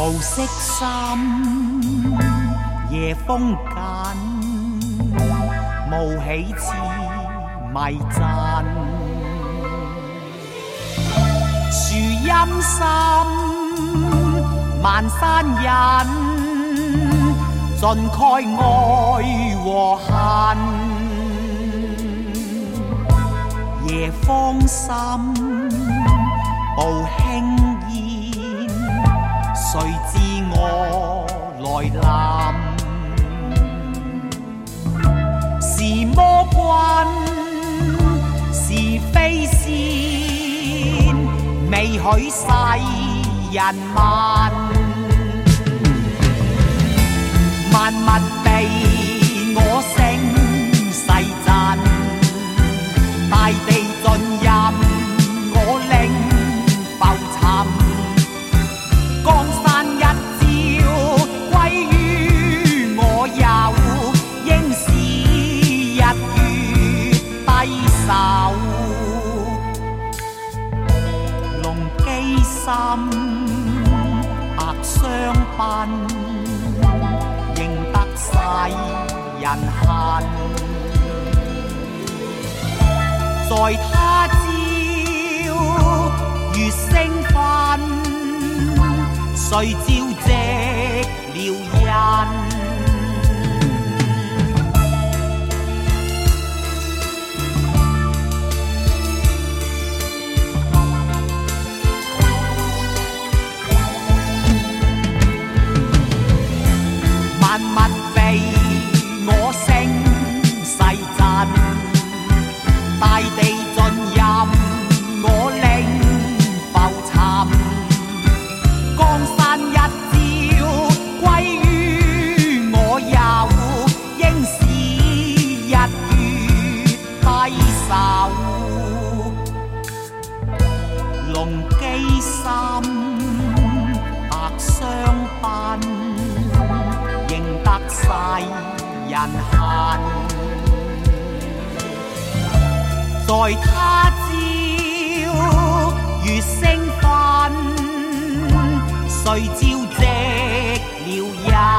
雾色深，夜风紧，雾起似迷阵。树阴深，萬山人，盡蓋愛和恨。夜風深，步輕煙，誰知我來臨？是魔君，是非仙，未許世人問。萬物被我聲勢震，大地盡任我領浮沉。江山一朝歸於我有，應是日月低首。龍機心白相賓，認得世人恨。在他朝月星分，誰照夕撩人？萬物被我聲勢震，大地盡任我領浮沉。江山一朝歸於我有，應是日月低首。龍機心白相賓，認得世人恨。在他朝月星分，誰照夕撩人？